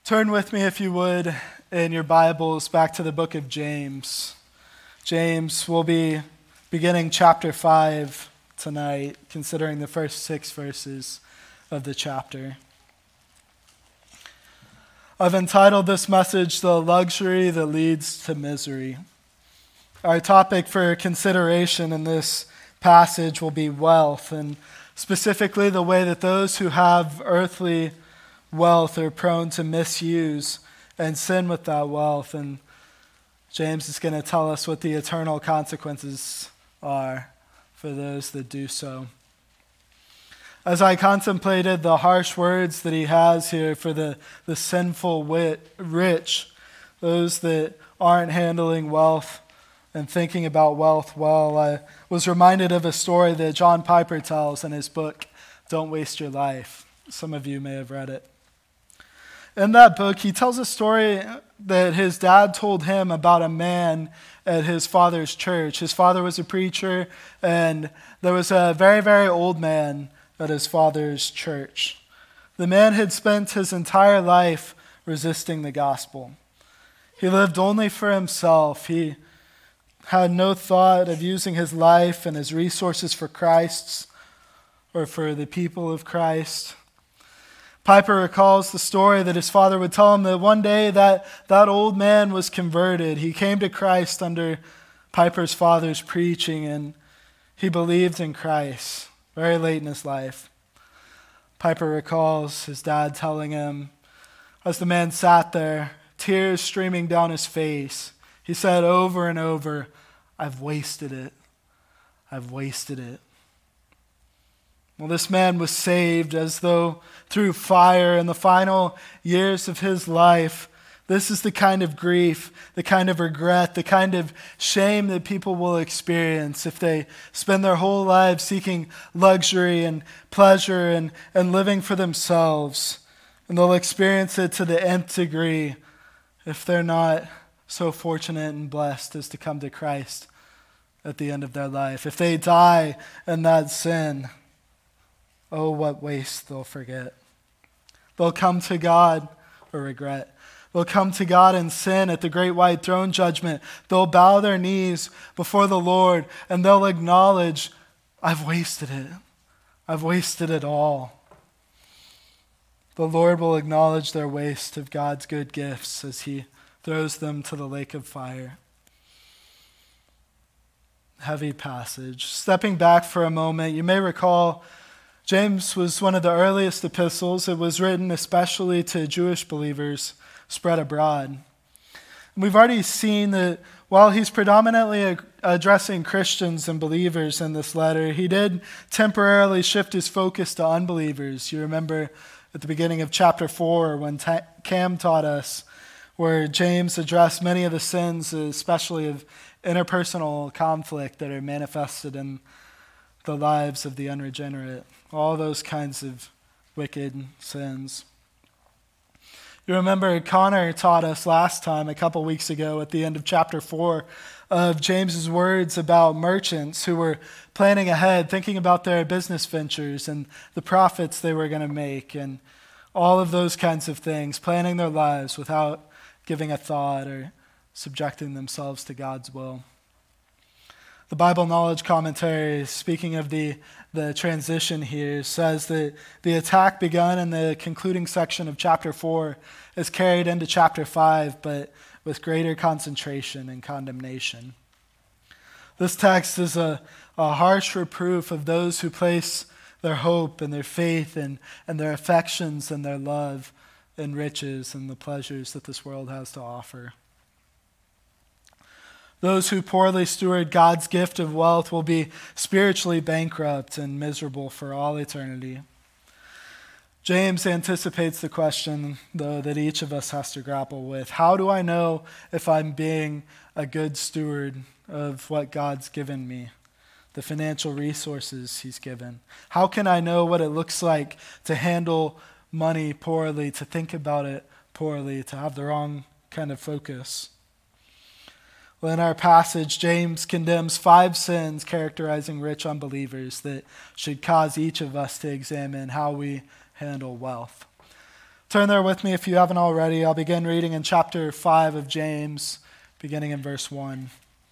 Turn with me, if you would, in your Bibles back to the book of James. James, will be beginning chapter 5 tonight, considering the first 6 verses of the chapter. I've entitled this message, The Luxury That Leads to Misery. Our topic for consideration in this passage will be wealth, and specifically the way that those who have earthly wealth are prone to misuse and sin with that wealth. And James is going to tell us what the eternal consequences are for those that do so. As I contemplated the harsh words that he has here for the sinful rich, those that aren't handling wealth and thinking about wealth well, I was reminded of a story that John Piper tells in his book, Don't Waste Your Life. Some of you may have read it. In that book, he tells a story that his dad told him about a man at his father's church. His father was a preacher, and there was a very, very old man at his father's church. The man had spent his entire life resisting the gospel. He lived only for himself. He had no thought of using his life and his resources for Christ's or for the people of Christ. Piper recalls the story that his father would tell him that one day that old man was converted. He came to Christ under Piper's father's preaching, and he believed in Christ very late in his life. Piper recalls his dad telling him, as the man sat there, tears streaming down his face, he said over and over, "I've wasted it. I've wasted it." Well, this man was saved as though through fire in the final years of his life. This is the kind of grief, the kind of regret, the kind of shame that people will experience if they spend their whole lives seeking luxury and pleasure and living for themselves. And they'll experience it to the nth degree if they're not so fortunate and blessed as to come to Christ at the end of their life. If they die in that sin, oh, what waste they'll forget. They'll come to God or regret. They'll come to God in sin at the great white throne judgment. They'll bow their knees before the Lord and they'll acknowledge, I've wasted it. I've wasted it all. The Lord will acknowledge their waste of God's good gifts as he throws them to the lake of fire. Heavy passage. Stepping back for a moment, you may recall James was one of the earliest epistles. It was written especially to Jewish believers spread abroad. And we've already seen that while he's predominantly addressing Christians and believers in this letter, he did temporarily shift his focus to unbelievers. You remember at the beginning of chapter 4 when Cam taught us, where James addressed many of the sins, especially of interpersonal conflict that are manifested in the lives of the unregenerate. All those kinds of wicked sins. You remember Connor taught us last time, a couple weeks ago, at the end of chapter 4, of James's words about merchants who were planning ahead, thinking about their business ventures and the profits they were going to make, and all of those kinds of things, planning their lives without giving a thought or subjecting themselves to God's will. The Bible Knowledge Commentary, speaking of the transition here, says that the attack begun in the concluding section of chapter 4 is carried into chapter 5, but with greater concentration and condemnation. This text is a harsh reproof of those who place their hope and their faith and their affections and their love in riches and the pleasures that this world has to offer. Those who poorly steward God's gift of wealth will be spiritually bankrupt and miserable for all eternity. James anticipates the question, though, that each of us has to grapple with. How do I know if I'm being a good steward of what God's given me, the financial resources he's given? How can I know what it looks like to handle money poorly, to think about it poorly, to have the wrong kind of focus? Well, in our passage, James condemns 5 sins characterizing rich unbelievers that should cause each of us to examine how we handle wealth. Turn there with me if you haven't already. I'll begin reading in chapter 5 of James, beginning in verse 1.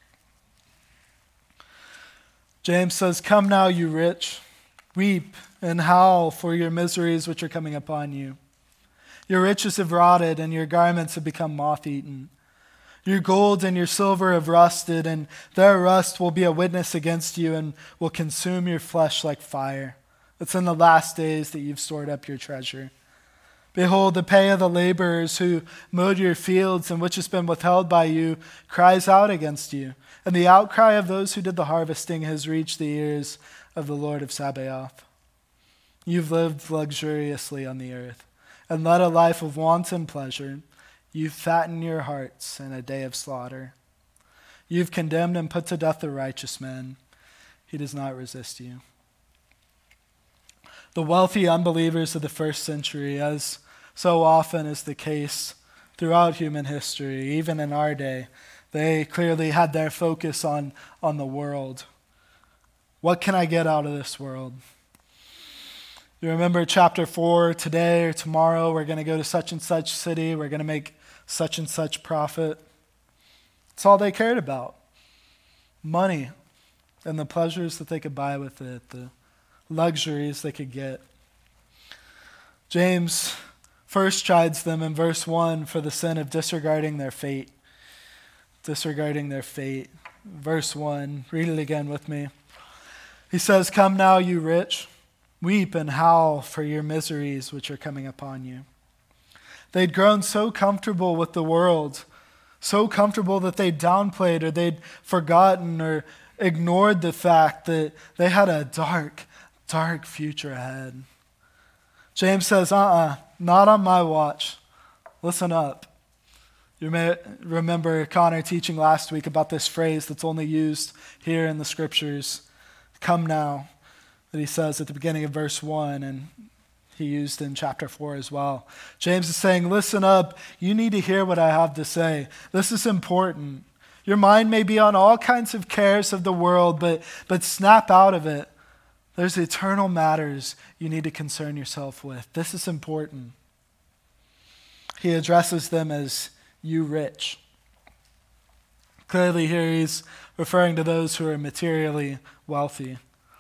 James says, "Come now, you rich, weep and howl for your miseries which are coming upon you. Your riches have rotted, and your garments have become moth-eaten. Your gold and your silver have rusted, and their rust will be a witness against you and will consume your flesh like fire. It's in the last days that you've stored up your treasure. Behold, the pay of the laborers who mowed your fields and which has been withheld by you cries out against you. And the outcry of those who did the harvesting has reached the ears of the Lord of Sabaoth. You've lived luxuriously on the earth and led a life of wanton pleasure. You've fattened your hearts in a day of slaughter. You've condemned and put to death the righteous man. He does not resist you." The wealthy unbelievers of the first century, as so often is the case throughout human history, even in our day, they clearly had their focus on the world. What can I get out of this world? You remember chapter 4, today or tomorrow we're going to go to such and such city, we're going to make such and such profit. It's all they cared about. Money and the pleasures that they could buy with it, the luxuries they could get. James first chides them in verse 1 for the sin of disregarding their fate. Disregarding their fate. Verse 1, read it again with me. He says, "Come now, you rich, weep and howl for your miseries which are coming upon you." They'd grown so comfortable with the world, so comfortable that they'd downplayed or they'd forgotten or ignored the fact that they had a dark future ahead. James says, not on my watch. Listen up. You may remember Connor teaching last week about this phrase that's only used here in the scriptures, "Come now," that he says at the beginning of verse 1, and he used in chapter 4 as well. James is saying, listen up. You need to hear what I have to say. This is important. Your mind may be on all kinds of cares of the world, but snap out of it. There's eternal matters you need to concern yourself with. This is important. He addresses them as you rich. Clearly here he's referring to those who are materially wealthy.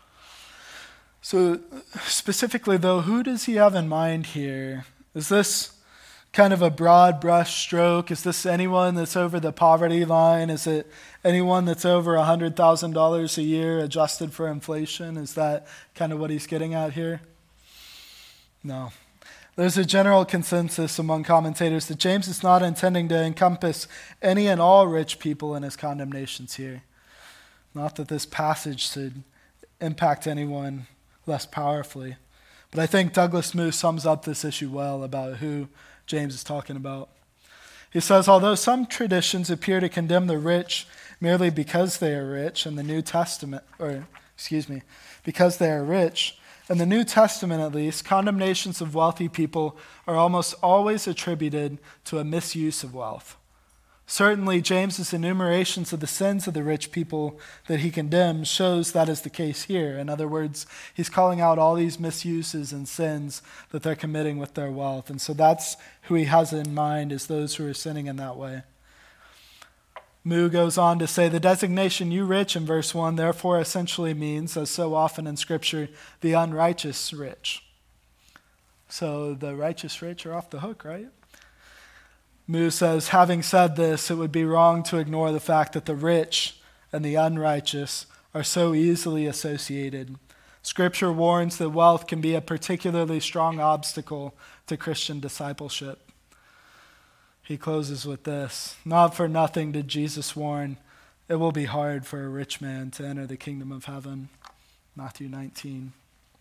So specifically though, who does he have in mind here? Is this kind of a broad brush stroke? Is this anyone that's over the poverty line? Is it anyone that's over $100,000 a year adjusted for inflation? Is that kind of what he's getting at here? No. There's a general consensus among commentators that James is not intending to encompass any and all rich people in his condemnations here. Not that this passage should impact anyone less powerfully. But I think Douglas Moo sums up this issue well about who James is talking about. He says, although some traditions appear to condemn the rich merely because they are rich in the New Testament, because they are rich, in the New Testament at least, condemnations of wealthy people are almost always attributed to a misuse of wealth. Certainly, James's enumerations of the sins of the rich people that he condemns shows that is the case here. In other words, he's calling out all these misuses and sins that they're committing with their wealth. And so that's who he has in mind, is those who are sinning in that way. Moo goes on to say, the designation "you rich" in verse 1 therefore essentially means, as so often in Scripture, the unrighteous rich. So the righteous rich are off the hook, right? Moo says, having said this, it would be wrong to ignore the fact that the rich and the unrighteous are so easily associated. Scripture warns that wealth can be a particularly strong obstacle to Christian discipleship. He closes with this, not for nothing did Jesus warn, it will be hard for a rich man to enter the kingdom of heaven. Matthew 19.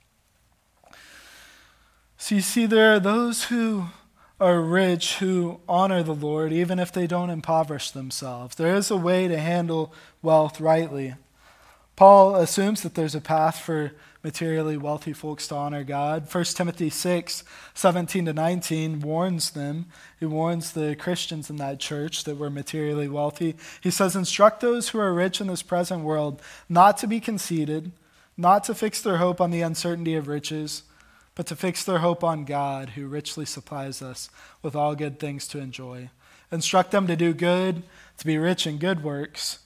So you see, there are those who are rich who honor the Lord even if they don't impoverish themselves. There is a way to handle wealth rightly. Paul assumes that there's a path for materially wealthy folks to honor God. 1 Timothy 6, 17-19 warns them. He warns the Christians in that church that were materially wealthy. He says, instruct those who are rich in this present world not to be conceited, not to fix their hope on the uncertainty of riches, but to fix their hope on God, who richly supplies us with all good things to enjoy. Instruct them to do good, to be rich in good works,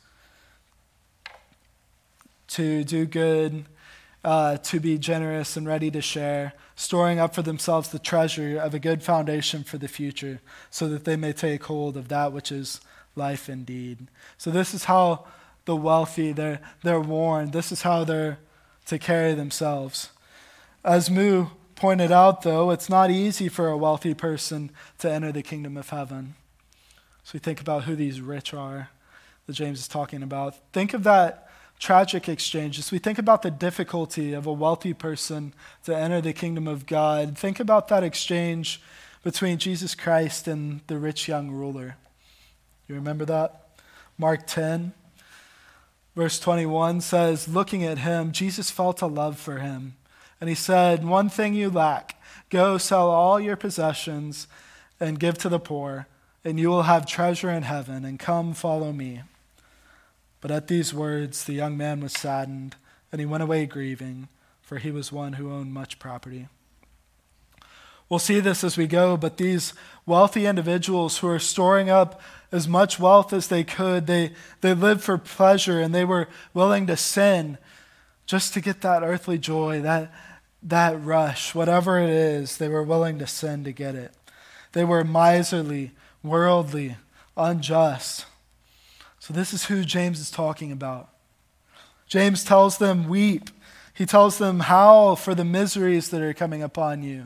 to do good, to be generous and ready to share, storing up for themselves the treasure of a good foundation for the future, so that they may take hold of that which is life indeed. So this is how the wealthy, they're warned. This is how they're to carry themselves. As Moo pointed out, though, it's not easy for a wealthy person to enter the kingdom of heaven. So we think about who these rich are that James is talking about. Think of that tragic exchange. As we think about the difficulty of a wealthy person to enter the kingdom of God, think about that exchange between Jesus Christ and the rich young ruler. You remember that? Mark 10, verse 21 says, looking at him, Jesus felt a love for him. And he said, one thing you lack. Go sell all your possessions and give to the poor, and you will have treasure in heaven, and come follow me. But at these words, the young man was saddened, and he went away grieving, for he was one who owned much property. We'll see this as we go, but these wealthy individuals who are storing up as much wealth as they could, they lived for pleasure, and they were willing to sin just to get that earthly joy, that rush, whatever it is, they were willing to sin to get it. They were miserly, worldly, unjust. So this is who James is talking about. James tells them, weep. He tells them, howl for the miseries that are coming upon you.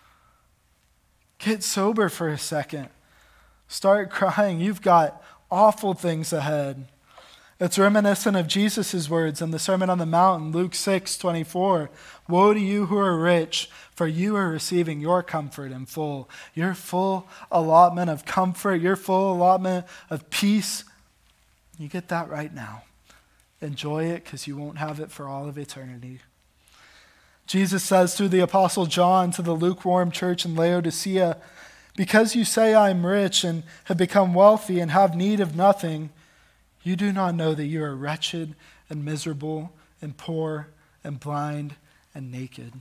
Get sober for a second. Start crying. You've got awful things ahead. It's reminiscent of Jesus' words in the Sermon on the Mount, Luke 6:24. Woe to you who are rich, for you are receiving your comfort in full. Your full allotment of comfort, your full allotment of peace. You get that right now. Enjoy it, because you won't have it for all of eternity. Jesus says through the Apostle John to the lukewarm church in Laodicea, because you say I am rich and have become wealthy and have need of nothing, you do not know that you are wretched and miserable and poor and blind and naked.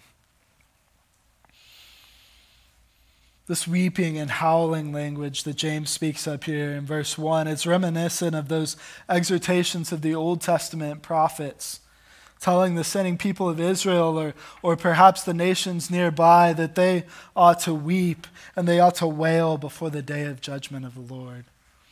This weeping and howling language that James speaks up here in verse 1, it's reminiscent of those exhortations of the Old Testament prophets, telling the sinning people of Israel or perhaps the nations nearby that they ought to weep and they ought to wail before the day of judgment of the Lord.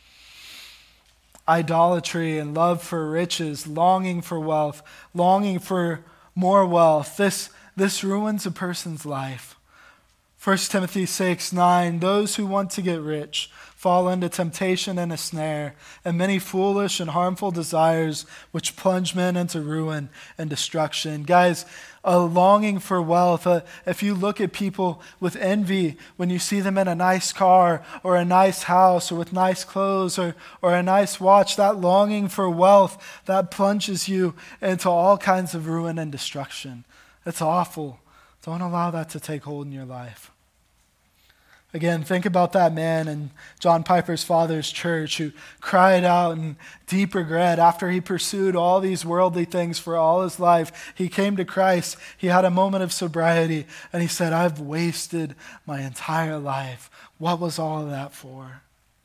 Idolatry and love for riches, longing for wealth, longing for more wealth, this ruins a person's life. 1 Timothy 6:9, those who want to get rich fall into temptation and a snare, and many foolish and harmful desires which plunge men into ruin and destruction. Guys, a longing for wealth, if you look at people with envy, when you see them in a nice car or a nice house or with nice clothes or a nice watch, that longing for wealth, that plunges you into all kinds of ruin and destruction. It's awful. Don't allow that to take hold in your life. Again, think about that man in John Piper's father's church who cried out in deep regret after he pursued all these worldly things for all his life. He came to Christ. He had a moment of sobriety, and he said, I've wasted my entire life. What was all of that for?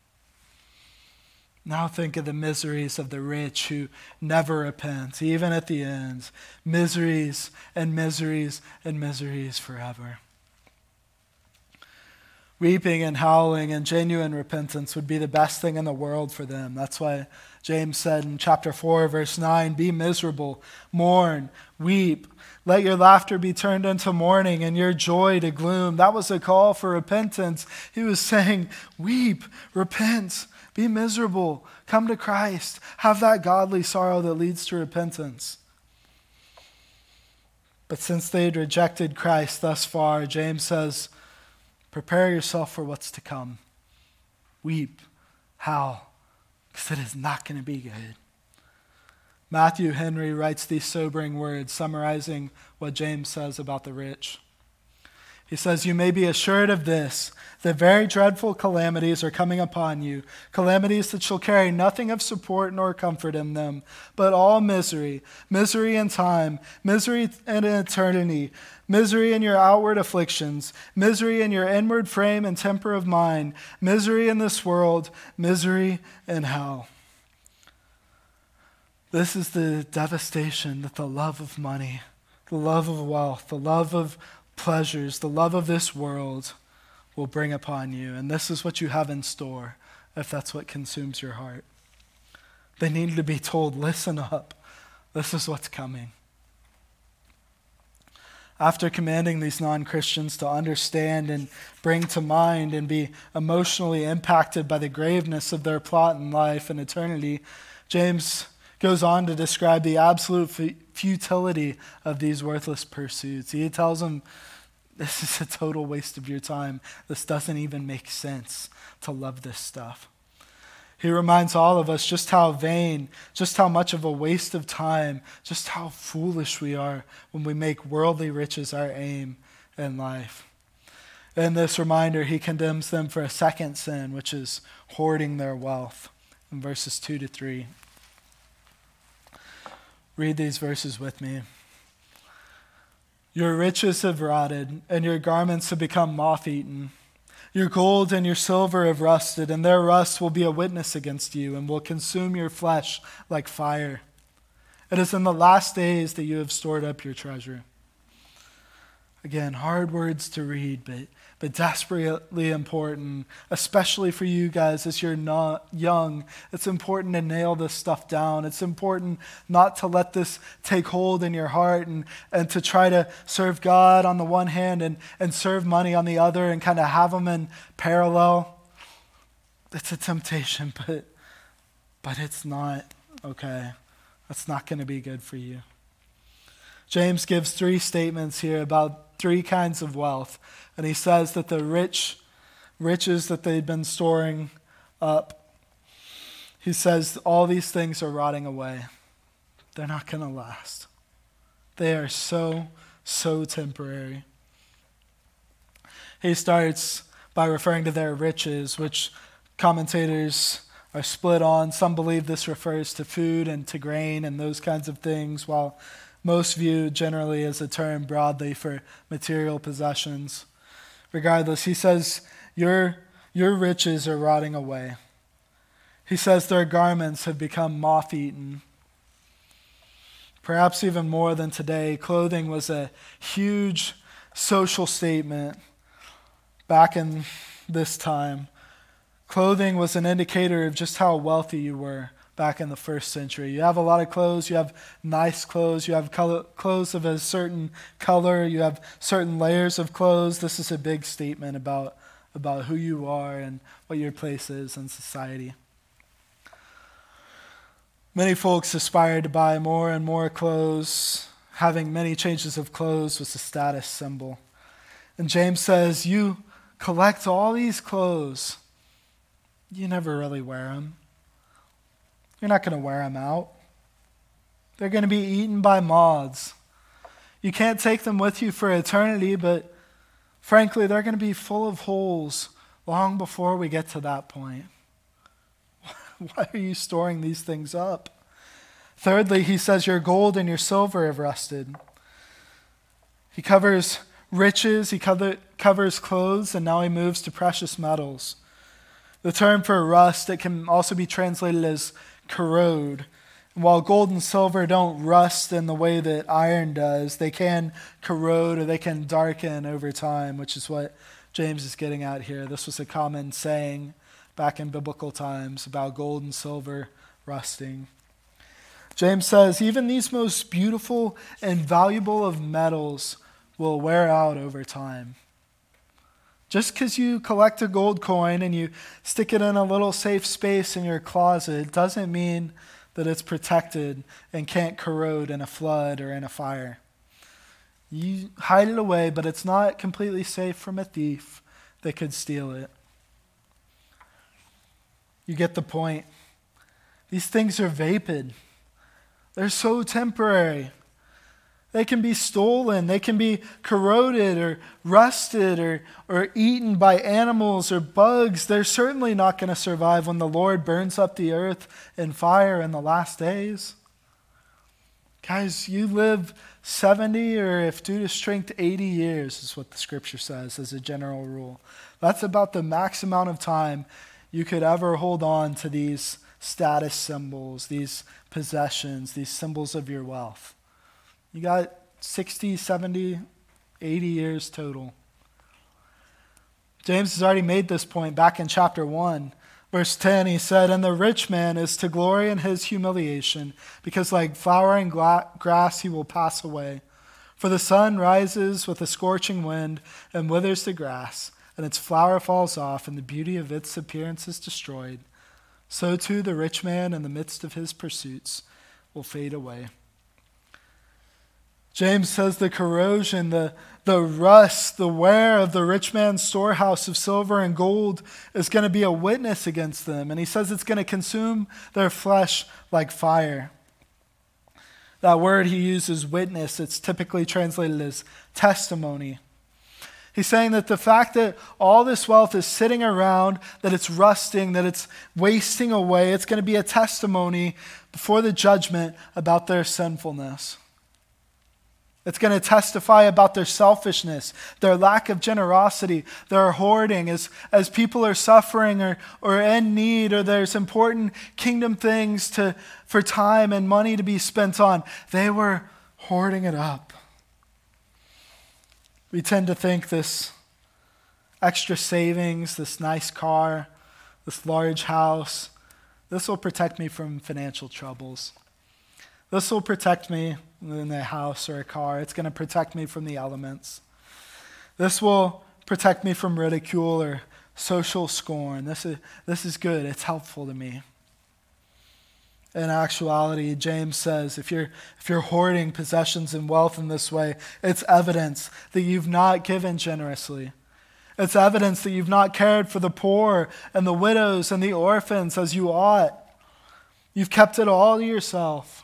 Now think of the miseries of the rich who never repent, even at the end. Miseries and miseries and miseries forever. Weeping and howling and genuine repentance would be the best thing in the world for them. That's why James said in chapter 4, verse 9, be miserable, mourn, weep. Let your laughter be turned into mourning and your joy to gloom. That was a call for repentance. He was saying, weep, repent, be miserable, come to Christ, have that godly sorrow that leads to repentance. But since they had rejected Christ thus far, James says, prepare yourself for what's to come. Weep, howl, because it is not going to be good. Matthew Henry writes these sobering words, summarizing what James says about the rich. He says, you may be assured of this, that very dreadful calamities are coming upon you, calamities that shall carry nothing of support nor comfort in them, but all misery, misery in time, misery in eternity, misery in your outward afflictions, misery in your inward frame and temper of mind, misery in this world, misery in hell. This is the devastation that the love of money, the love of wealth, the love of pleasures, the love of this world will bring upon you. And this is what you have in store if that's what consumes your heart. They need to be told, listen up. This is what's coming. After commanding these non-Christians to understand and bring to mind and be emotionally impacted by the graveness of their plot in life and eternity, James goes on to describe the absolute futility of these worthless pursuits. He tells them, this is a total waste of your time. This doesn't even make sense to love this stuff. He reminds all of us just how vain, just how much of a waste of time, just how foolish we are when we make worldly riches our aim in life. In this reminder, he condemns them for a second sin, which is hoarding their wealth, in verses 2-3. Read these verses with me. Your riches have rotted, and your garments have become moth-eaten. Your gold and your silver have rusted, and their rust will be a witness against you, and will consume your flesh like fire. It is in the last days that you have stored up your treasure. Again, hard words to read, but desperately important, especially for you guys as you're not young. It's important to nail this stuff down. It's important not to let this take hold in your heart and to try to serve God on the one hand and serve money on the other and kind of have them in parallel. It's a temptation, but it's not okay. That's not going to be good for you. James gives 3 statements here about 3 kinds of wealth. And he says that the riches that they'd been storing up, he says all these things are rotting away. They're not going to last. They are so temporary. He starts by referring to their riches, which commentators are split on. Some believe this refers to food and to grain and those kinds of things, while most view generally as a term broadly for material possessions. Regardless, he says, your riches are rotting away. He says their garments have become moth-eaten. Perhaps even more than today, clothing was a huge social statement back in this time. Clothing was an indicator of just how wealthy you were back in the first century. You have a lot of clothes, you have nice clothes, you have clothes of a certain color, you have certain layers of clothes. This is a big statement about who you are and what your place is in society. Many folks aspired to buy more and more clothes. Having many changes of clothes was a status symbol. And James says, you collect all these clothes, you never really wear them. You're not going to wear them out. They're going to be eaten by moths. You can't take them with you for eternity, but frankly, they're going to be full of holes long before we get to that point. Why are you storing these things up? Thirdly, he says your gold and your silver have rusted. He covers riches, he covers clothes, and now he moves to precious metals. The term for rust, it can also be translated as corrode. And while gold and silver don't rust in the way that iron does, they can corrode or they can darken over time, which is what James is getting at here. This was a common saying back in biblical times about gold and silver rusting. James says, even these most beautiful and valuable of metals will wear out over time. Just because you collect a gold coin and you stick it in a little safe space in your closet doesn't mean that it's protected and can't corrode in a flood or in a fire. You hide it away, but it's not completely safe from a thief that could steal it. You get the point. These things are vapid. They're so temporary. they can be stolen, they can be corroded or rusted or eaten by animals or bugs. They're certainly not going to survive when the Lord burns up the earth in fire in the last days. Guys, you live 70 or if due to strength 80 years is what the scripture says as a general rule. That's about the max amount of time you could ever hold on to these status symbols, these possessions, these symbols of your wealth. You got 60, 70, 80 years total. James has already made this point back in chapter 1. Verse 10, he said, "And the rich man is to glory in his humiliation, because like flowering grass he will pass away. For the sun rises with a scorching wind and withers the grass, and its flower falls off, and the beauty of its appearance is destroyed. So too the rich man in the midst of his pursuits will fade away." James says the corrosion, the rust, the wear of the rich man's storehouse of silver and gold is going to be a witness against them. And he says it's going to consume their flesh like fire. That word he uses, witness, it's typically translated as testimony. He's saying that the fact that all this wealth is sitting around, that it's rusting, that it's wasting away, it's going to be a testimony before the judgment about their sinfulness. It's going to testify about their selfishness, their lack of generosity, their hoarding. As people are suffering or in need, or there's important kingdom things for time and money to be spent on, they were hoarding it up. We tend to think this extra savings, this nice car, this large house, this will protect me from financial troubles. This will protect me in a house or a car. It's going to protect me from the elements. This will protect me from ridicule or social scorn. This is good. It's helpful to me. In actuality, James says, if you're hoarding possessions and wealth in this way, it's evidence that you've not given generously. It's evidence that you've not cared for the poor and the widows and the orphans as you ought. You've kept it all to yourself.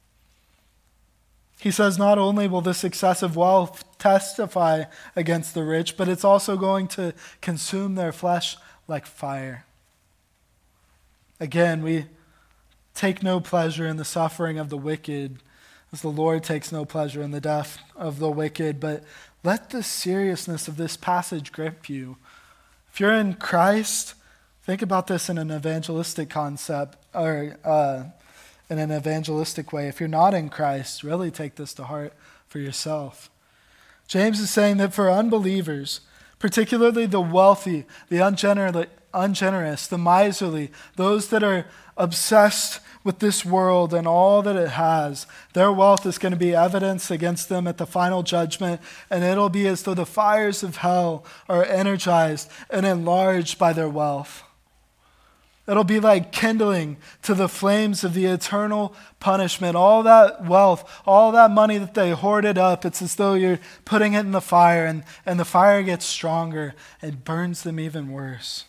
He says not only will this excessive wealth testify against the rich, but it's also going to consume their flesh like fire. Again, we take no pleasure in the suffering of the wicked, as the Lord takes no pleasure in the death of the wicked, but let the seriousness of this passage grip you. If you're in Christ, think about this in an evangelistic concept, or in an evangelistic way. If you're not in Christ, really take this to heart for yourself. James is saying that for unbelievers, particularly the wealthy, the ungenerous, the miserly, those that are obsessed with this world and all that it has, their wealth is going to be evidence against them at the final judgment, and it'll be as though the fires of hell are energized and enlarged by their wealth. It'll be like kindling to the flames of the eternal punishment. All that wealth, all that money that they hoarded up, it's as though you're putting it in the fire, and the fire gets stronger and burns them even worse.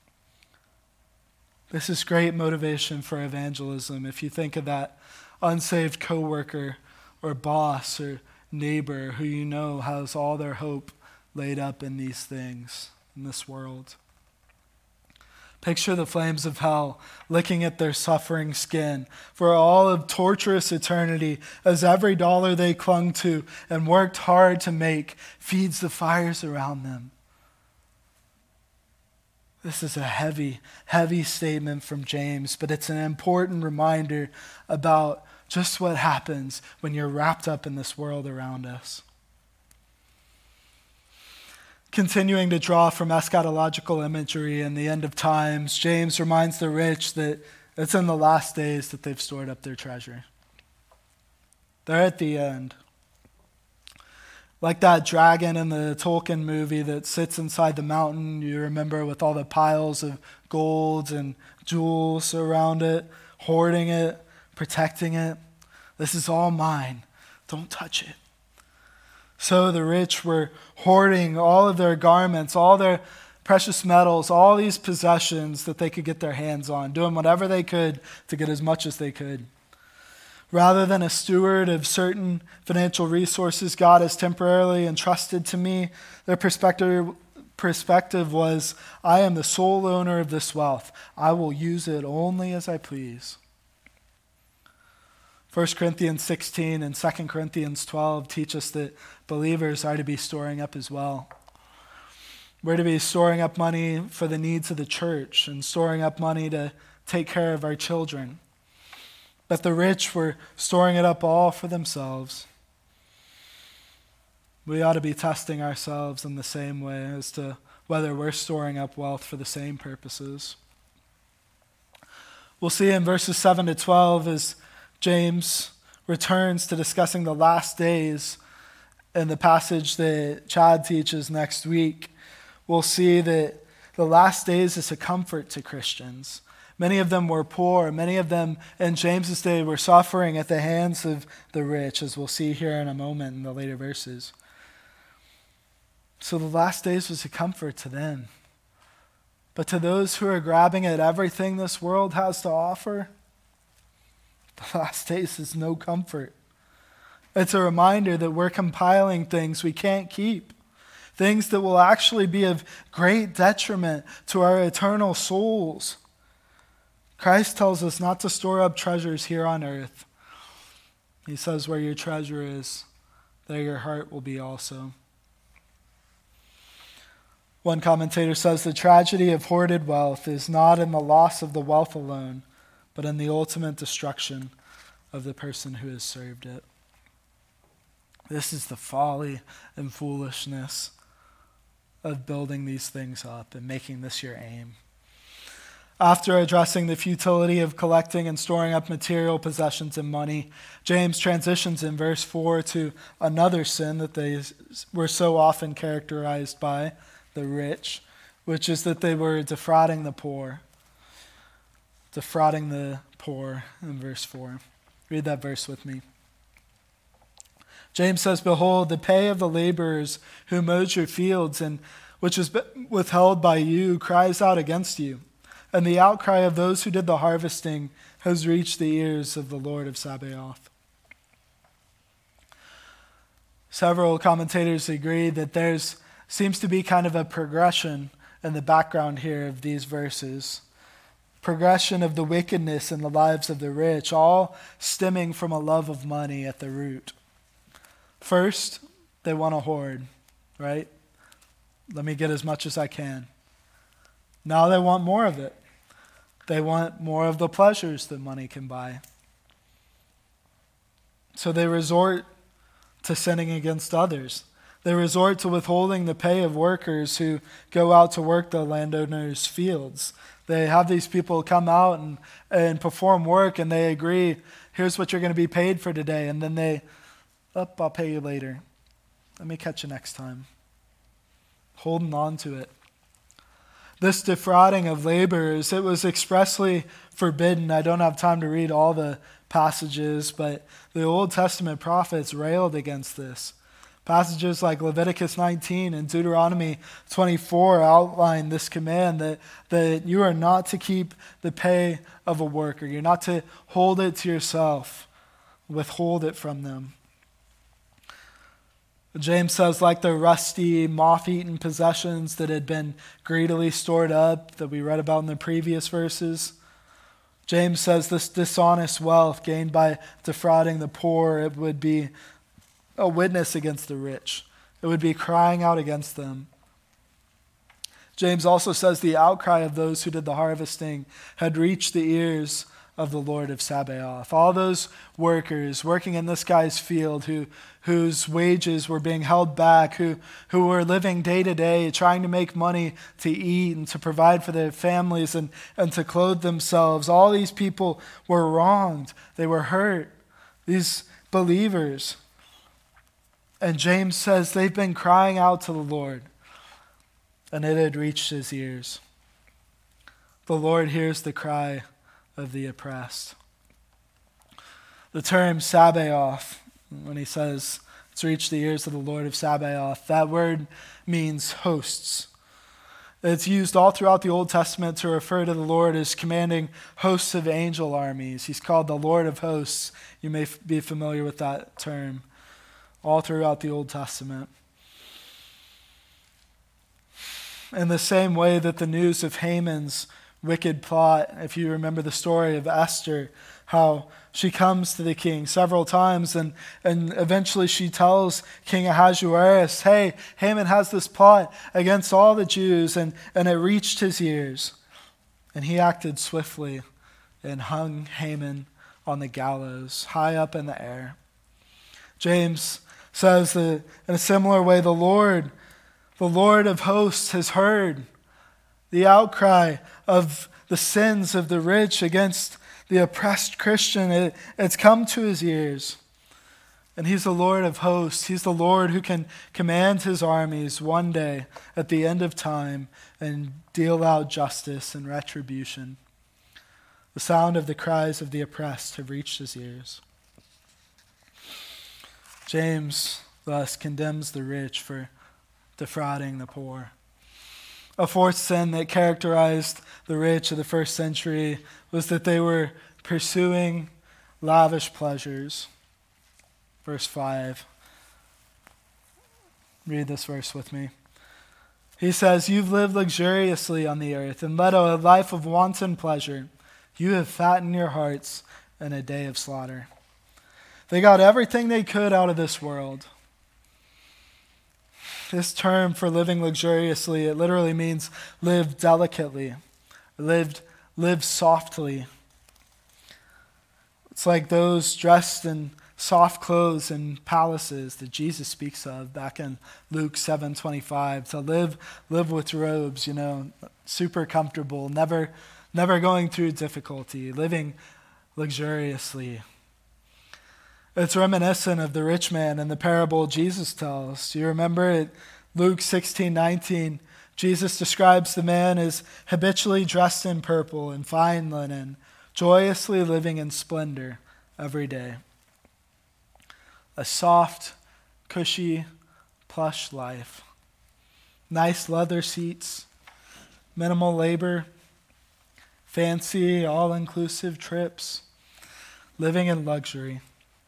This is great motivation for evangelism. If you think of that unsaved coworker or boss or neighbor who you know has all their hope laid up in these things, in this world. Picture the flames of hell licking at their suffering skin for all of torturous eternity, as every dollar they clung to and worked hard to make feeds the fires around them. This is a heavy, heavy statement from James, but it's an important reminder about just what happens when you're wrapped up in this world around us. Continuing to draw from eschatological imagery and the end of times, James reminds the rich that it's in the last days that they've stored up their treasure. They're at the end. Like that dragon in the Tolkien movie that sits inside the mountain, you remember, with all the piles of gold and jewels around it, hoarding it, protecting it. This is all mine. Don't touch it. So the rich were hoarding all of their garments, all their precious metals, all these possessions that they could get their hands on, doing whatever they could to get as much as they could. Rather than a steward of certain financial resources God has temporarily entrusted to me, their perspective was, I am the sole owner of this wealth. I will use it only as I please. 1 Corinthians 16 and 2 Corinthians 12 teach us that believers are to be storing up as well. We're to be storing up money for the needs of the church and storing up money to take care of our children. But the rich were storing it up all for themselves. We ought to be testing ourselves in the same way as to whether we're storing up wealth for the same purposes. We'll see in verses 7 to 12 as James returns to discussing the last days in the passage that Chad teaches next week. We'll see that the last days is a comfort to Christians. Many of them were poor. Many of them in James's day were suffering at the hands of the rich, as we'll see here in a moment in the later verses. So the last days was a comfort to them. But to those who are grabbing at everything this world has to offer, the last days is no comfort. It's a reminder that we're compiling things we can't keep, things that will actually be of great detriment to our eternal souls. Christ tells us not to store up treasures here on earth. He says, where your treasure is, there your heart will be also. One commentator says the tragedy of hoarded wealth is not in the loss of the wealth alone, but in the ultimate destruction of the person who has served it. This is the folly and foolishness of building these things up and making this your aim. After addressing the futility of collecting and storing up material possessions and money, James transitions in verse 4 to another sin that they were so often characterized by, the rich, which is that they were defrauding the poor. Defrauding the poor in verse 4. Read that verse with me. James says, behold, the pay of the laborers who mowed your fields and which is withheld by you cries out against you. And the outcry of those who did the harvesting has reached the ears of the Lord of Sabaoth. Several commentators agree that there's seems to be kind of a progression in the background here of these verses. Progression of the wickedness in the lives of the rich, all stemming from a love of money at the root. First, they want to hoard, right? Let me get as much as I can. Now they want more of it. They want more of the pleasures that money can buy. So they resort to sinning against others. They resort to withholding the pay of workers who go out to work the landowner's fields. They have these people come out and perform work, and they agree, here's what you're going to be paid for today. And then I'll pay you later. Let me catch you next time. Holding on to it. This defrauding of laborers, it was expressly forbidden. I don't have time to read all the passages, but the Old Testament prophets railed against this. Passages like Leviticus 19 and Deuteronomy 24 outline this command that you are not to keep the pay of a worker. You're not to hold it to yourself, withhold it from them. James says, like the rusty, moth-eaten possessions that had been greedily stored up that we read about in the previous verses, James says this dishonest wealth gained by defrauding the poor, it would be a witness against the rich. It would be crying out against them. James also says the outcry of those who did the harvesting had reached the ears of the Lord of Sabaoth. All those workers working in this guy's field whose wages were being held back, who were living day to day, trying to make money to eat and to provide for their families and to clothe themselves. All these people were wronged. They were hurt. These believers. And James says they've been crying out to the Lord, and it had reached his ears. The Lord hears the cry of the oppressed. The term Sabaoth, when he says it's reached the ears of the Lord of Sabaoth, that word means hosts. It's used all throughout the Old Testament to refer to the Lord as commanding hosts of angel armies. He's called the Lord of hosts. You may be familiar with that term all throughout the Old Testament. In the same way that the news of Haman's wicked plot, if you remember the story of Esther, how she comes to the king several times and eventually she tells King Ahasuerus, hey, Haman has this plot against all the Jews, and it reached his ears. And he acted swiftly and hung Haman on the gallows high up in the air. James says that in a similar way, the Lord of hosts has heard the outcry of the sins of the rich against the oppressed Christian. It's come to his ears. And he's the Lord of hosts. He's the Lord who can command his armies one day at the end of time and deal out justice and retribution. The sound of the cries of the oppressed have reached his ears. James thus condemns the rich for defrauding the poor. A fourth sin that characterized the rich of the first century was that they were pursuing lavish pleasures. Verse 5. Read this verse with me. He says, "You've lived luxuriously on the earth and led a life of wanton pleasure. You have fattened your hearts in a day of slaughter." They got everything they could out of this world. This term for living luxuriously, it literally means live delicately, live softly. It's like those dressed in soft clothes in palaces that Jesus speaks of back in Luke 7:25. To live with robes, super comfortable, never going through difficulty, living luxuriously. It's reminiscent of the rich man in the parable Jesus tells. Do you remember it? Luke 16:19, Jesus describes the man as habitually dressed in purple and fine linen, joyously living in splendor every day. A soft, cushy, plush life. Nice leather seats, minimal labor, fancy, all-inclusive trips, living in luxury.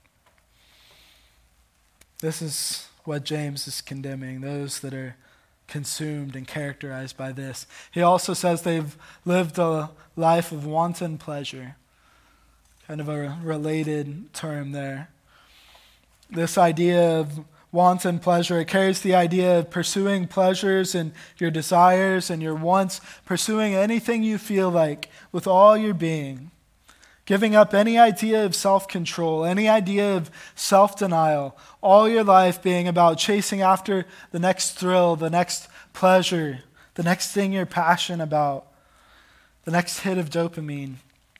This is what James is condemning, those that are consumed and characterized by this. He also says they've lived a life of wanton pleasure. Kind of a related term there. This idea of wanton pleasure, it carries the idea of pursuing pleasures and your desires and your wants, pursuing anything you feel like with all your being. Giving up any idea of self-control, any idea of self-denial, all your life being about chasing after the next thrill, the next pleasure, the next thing you're passionate about, the next hit of dopamine.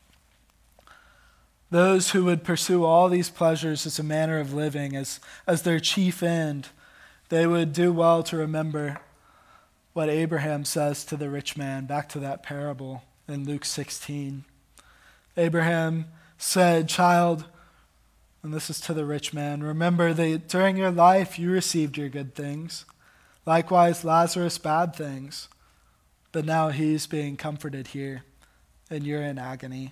Those who would pursue all these pleasures as a manner of living, as their chief end, they would do well to remember what Abraham says to the rich man, back to that parable in Luke 16. Abraham said, "Child," and this is to the rich man, "remember that during your life you received your good things. Likewise, Lazarus bad things. But now he's being comforted here, and you're in agony."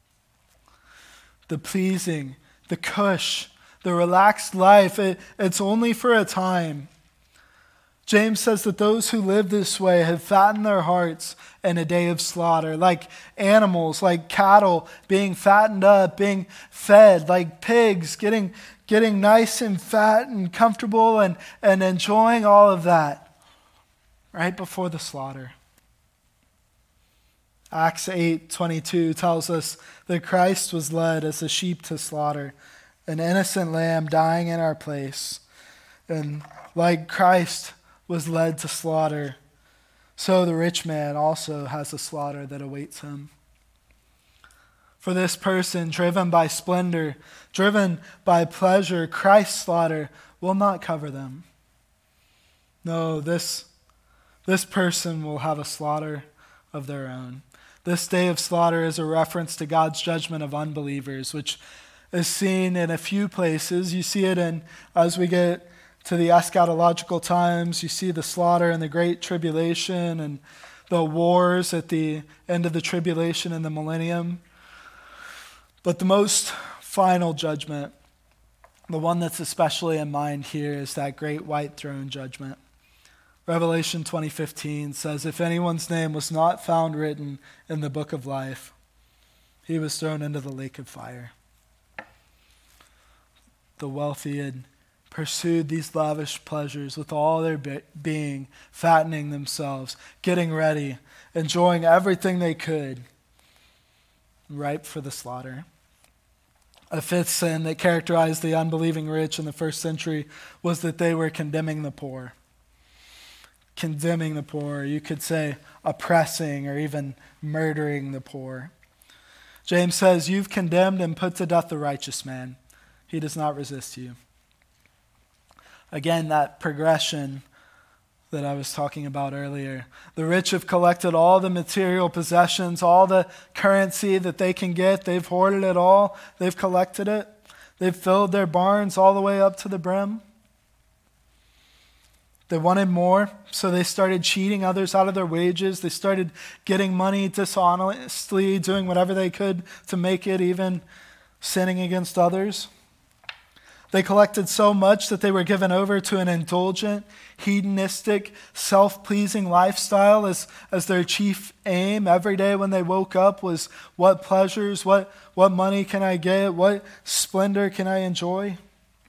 The pleasing, the cush, the relaxed life, it's only for a time. James says that those who live this way have fattened their hearts in a day of slaughter, like animals, like cattle being fattened up, being fed, like pigs getting nice and fat and comfortable and enjoying all of that right before the slaughter. Acts 8:22 tells us that Christ was led as a sheep to slaughter, an innocent lamb dying in our place. And like Christ was led to slaughter, so the rich man also has a slaughter that awaits him. For this person, driven by splendor, driven by pleasure, Christ's slaughter will not cover them. No, this person will have a slaughter of their own. This day of slaughter is a reference to God's judgment of unbelievers, which is seen in a few places. You see it as we get to the eschatological times, you see the slaughter and the great tribulation and the wars at the end of the tribulation and the millennium. But the most final judgment, the one that's especially in mind here, is that great white throne judgment. Revelation 20:15 says, if anyone's name was not found written in the book of life, he was thrown into the lake of fire. The wealthy had pursued these lavish pleasures with all their being, fattening themselves, getting ready, enjoying everything they could, ripe for the slaughter. A fifth sin that characterized the unbelieving rich in the first century was that they were condemning the poor. Condemning the poor, you could say oppressing or even murdering the poor. James says, you've condemned and put to death the righteous man. He does not resist you. Again, that progression that I was talking about earlier. The rich have collected all the material possessions, all the currency that they can get. They've hoarded it all. They've collected it. They've filled their barns all the way up to the brim. They wanted more, so they started cheating others out of their wages. They started getting money dishonestly, doing whatever they could to make it, even sinning against others. They collected so much that they were given over to an indulgent, hedonistic, self-pleasing lifestyle as their chief aim. Every day when they woke up was what pleasures, what money can I get, what splendor can I enjoy?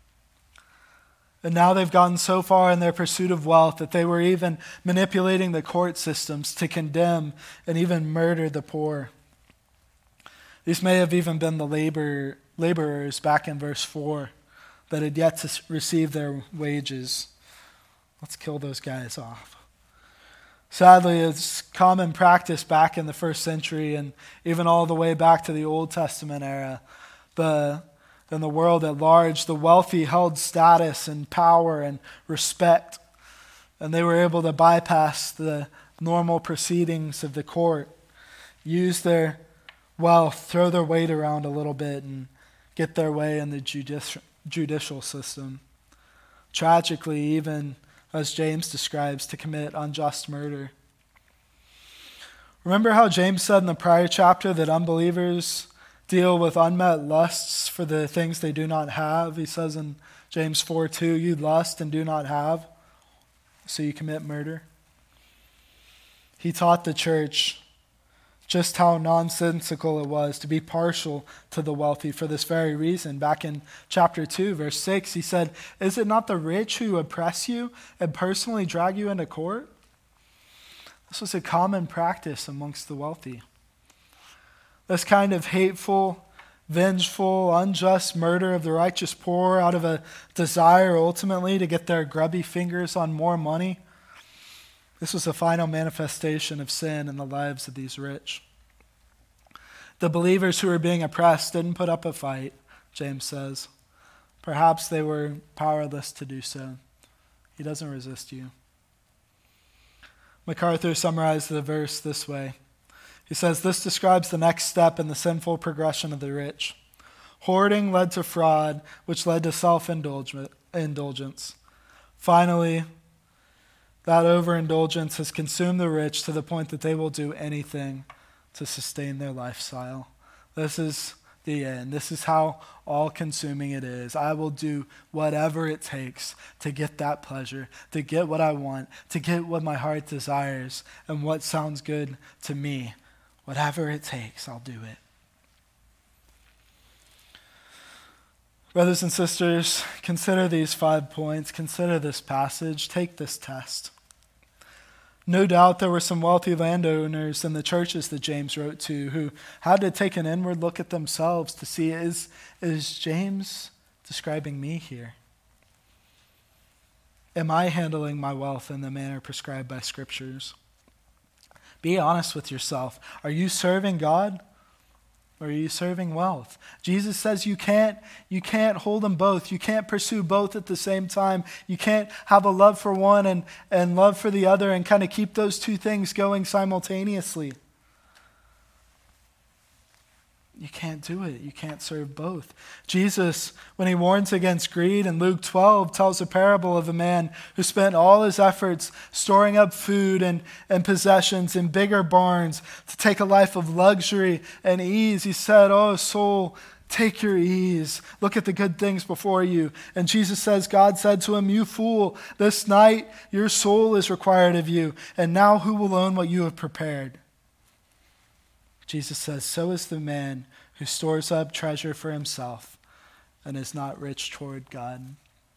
And now they've gotten so far in their pursuit of wealth that they were even manipulating the court systems to condemn and even murder the poor. These may have even been the laborers back in verse 4 that had yet to receive their wages. Let's kill those guys off. Sadly, it's common practice back in the first century and even all the way back to the Old Testament era. In the world at large, the wealthy held status and power and respect, and they were able to bypass the normal proceedings of the court, use their wealth, throw their weight around a little bit, and get their way in the judicial system. Tragically, even as James describes, to commit unjust murder. Remember how James said in the prior chapter that unbelievers deal with unmet lusts for the things they do not have? He says in James 4:2, you lust and do not have, so you commit murder. He taught the church just how nonsensical it was to be partial to the wealthy for this very reason. Back in chapter 2, verse 6, he said, is it not the rich who oppress you and personally drag you into court? This was a common practice amongst the wealthy. This kind of hateful, vengeful, unjust murder of the righteous poor out of a desire ultimately to get their grubby fingers on more money. This was a final manifestation of sin in the lives of these rich. The believers who were being oppressed didn't put up a fight, James says. Perhaps they were powerless to do so. He doesn't resist you. MacArthur summarized the verse this way. He says, this describes the next step in the sinful progression of the rich. Hoarding led to fraud, which led to self-indulgence. Finally, that overindulgence has consumed the rich to the point that they will do anything to sustain their lifestyle. This is the end. This is how all-consuming it is. I will do whatever it takes to get that pleasure, to get what I want, to get what my heart desires and what sounds good to me. Whatever it takes, I'll do it. Brothers and sisters, consider these 5 points. Consider this passage. Take this test. No doubt there were some wealthy landowners in the churches that James wrote to who had to take an inward look at themselves to see, is James describing me here? Am I handling my wealth in the manner prescribed by Scriptures? Be honest with yourself. Are you serving God or are you serving wealth? Jesus says you can't hold them both. You can't pursue both at the same time. You can't have a love for one and love for the other and kind of keep those two things going simultaneously. You can't do it. You can't serve both. Jesus, when he warns against greed in Luke 12, tells a parable of a man who spent all his efforts storing up food and possessions in bigger barns to take a life of luxury and ease. He said, "Oh, soul, take your ease. Look at the good things before you." And Jesus says, God said to him, "You fool, this night your soul is required of you. And now who will own what you have prepared?" Jesus says, "So is the man who stores up treasure for himself and is not rich toward God."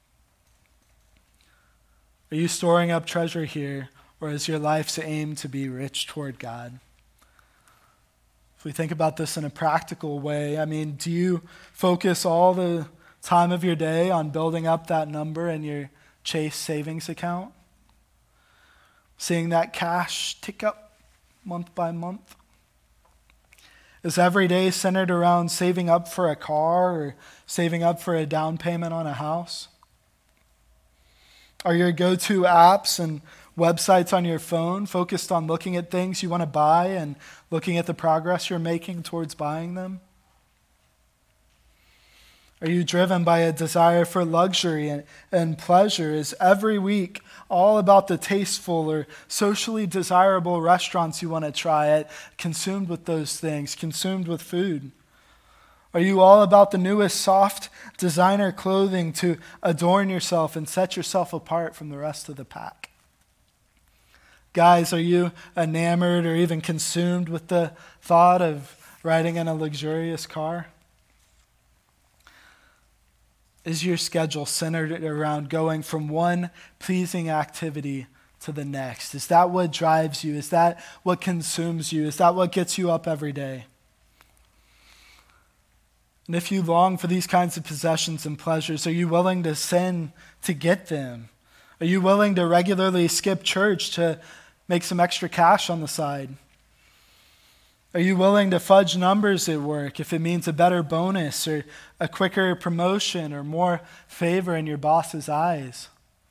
Are you storing up treasure here, or is your life's aim to be rich toward God? If we think about this in a practical way, do you focus all the time of your day on building up that number in your Chase savings account? Seeing that cash tick up month by month? Is every day centered around saving up for a car or saving up for a down payment on a house? Are your go-to apps and websites on your phone focused on looking at things you want to buy and looking at the progress you're making towards buying them? Are you driven by a desire for luxury and pleasure? Is every week all about the tasteful or socially desirable restaurants you want to try at, consumed with those things, consumed with food? Are you all about the newest soft designer clothing to adorn yourself and set yourself apart from the rest of the pack? Guys, are you enamored or even consumed with the thought of riding in a luxurious car? Is your schedule centered around going from one pleasing activity to the next? Is that what drives you? Is that what consumes you? Is that what gets you up every day? And if you long for these kinds of possessions and pleasures, are you willing to sin to get them? Are you willing to regularly skip church to make some extra cash on the side? Are you willing to fudge numbers at work if it means a better bonus or a quicker promotion or more favor in your boss's eyes?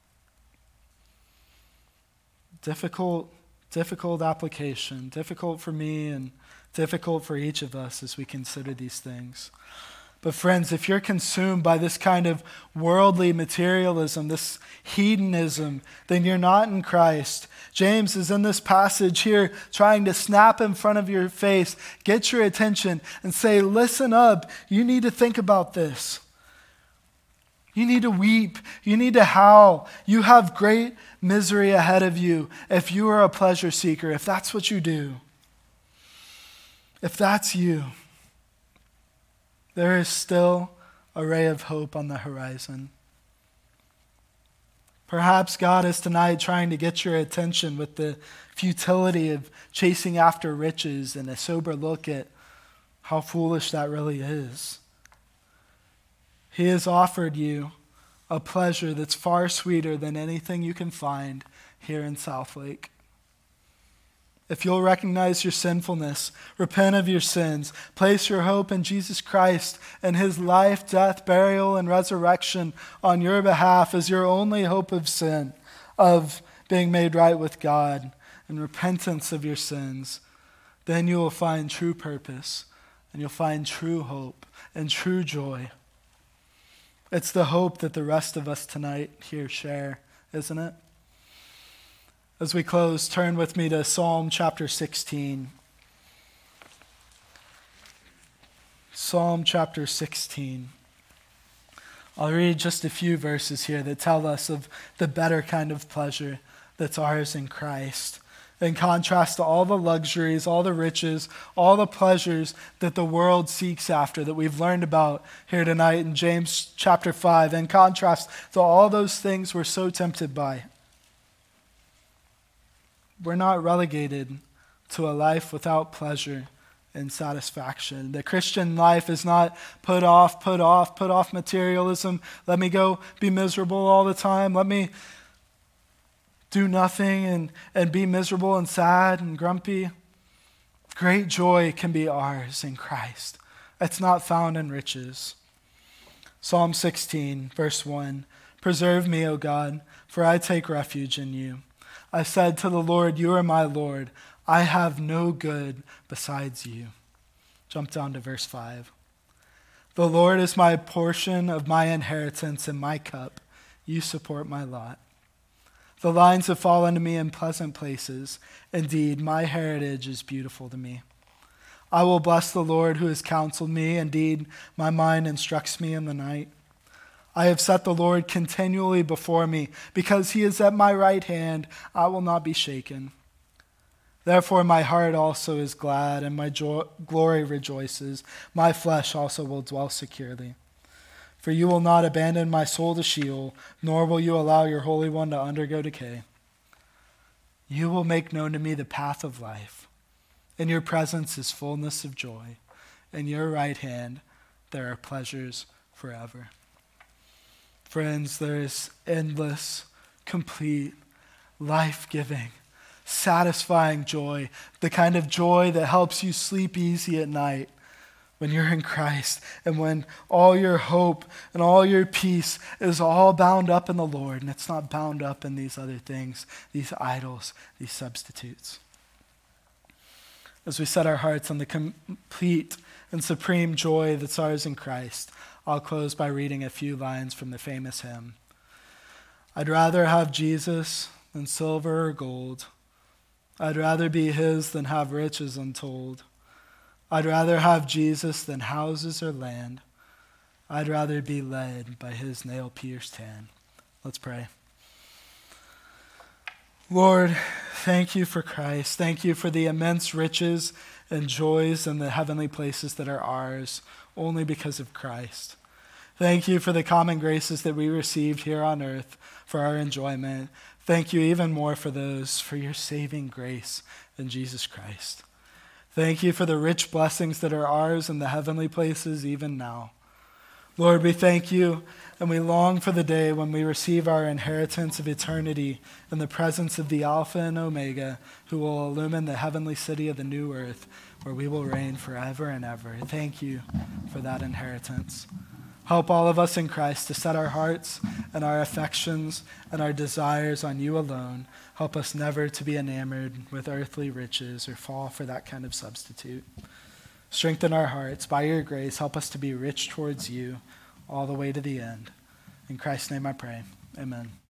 Difficult application. Difficult for me and difficult for each of us as we consider these things. But friends, if you're consumed by this kind of worldly materialism, this hedonism, then you're not in Christ. James is in this passage here trying to snap in front of your face, get your attention, and say, listen up, you need to think about this. You need to weep. You need to howl. You have great misery ahead of you if you are a pleasure seeker, if that's what you do. If that's you, there is still a ray of hope on the horizon. Perhaps God is tonight trying to get your attention with the futility of chasing after riches and a sober look at how foolish that really is. He has offered you a pleasure that's far sweeter than anything you can find here in Southlake. If you'll recognize your sinfulness, repent of your sins, place your hope in Jesus Christ and his life, death, burial, and resurrection on your behalf as your only hope of sin, of being made right with God, and repentance of your sins, then you will find true purpose and you'll find true hope and true joy. It's the hope that the rest of us tonight here share, isn't it? As we close, turn with me to Psalm chapter 16. Psalm chapter 16. I'll read just a few verses here that tell us of the better kind of pleasure that's ours in Christ. In contrast to all the luxuries, all the riches, all the pleasures that the world seeks after, that we've learned about here tonight in James chapter 5. In contrast to all those things we're so tempted by, we're not relegated to a life without pleasure and satisfaction. The Christian life is not put off materialism. Let me go be miserable all the time. Let me do nothing and be miserable and sad and grumpy. Great joy can be ours in Christ. It's not found in riches. Psalm 16, verse 1. Preserve me, O God, for I take refuge in you. I said to the Lord, you are my Lord. I have no good besides you. Jump down to verse 5. The Lord is my portion of my inheritance and my cup. You support my lot. The lines have fallen to me in pleasant places. Indeed, my heritage is beautiful to me. I will bless the Lord who has counseled me. Indeed, my mind instructs me in the night. I have set the Lord continually before me. Because he is at my right hand, I will not be shaken. Therefore my heart also is glad, and my glory rejoices. My flesh also will dwell securely. For you will not abandon my soul to Sheol, nor will you allow your Holy One to undergo decay. You will make known to me the path of life. In your presence is fullness of joy. In your right hand there are pleasures forever. Friends, there is endless, complete, life-giving, satisfying joy, the kind of joy that helps you sleep easy at night when you're in Christ, and when all your hope and all your peace is all bound up in the Lord, and it's not bound up in these other things, these idols, these substitutes. As we set our hearts on the complete and supreme joy that's ours in Christ, I'll close by reading a few lines from the famous hymn. I'd rather have Jesus than silver or gold. I'd rather be his than have riches untold. I'd rather have Jesus than houses or land. I'd rather be led by his nail-pierced hand. Let's pray. Lord, thank you for Christ. Thank you for the immense riches and joys in the heavenly places that are ours only because of Christ. Thank you for the common graces that we received here on earth for our enjoyment. Thank you even more for your saving grace in Jesus Christ. Thank you for the rich blessings that are ours in the heavenly places even now. Lord, we thank you and we long for the day when we receive our inheritance of eternity in the presence of the Alpha and Omega, who will illumine the heavenly city of the new earth, where we will reign forever and ever. Thank you for that inheritance. Help all of us in Christ to set our hearts and our affections and our desires on you alone. Help us never to be enamored with earthly riches or fall for that kind of substitute. Strengthen our hearts. By your grace, help us to be rich towards you all the way to the end. In Christ's name I pray. Amen.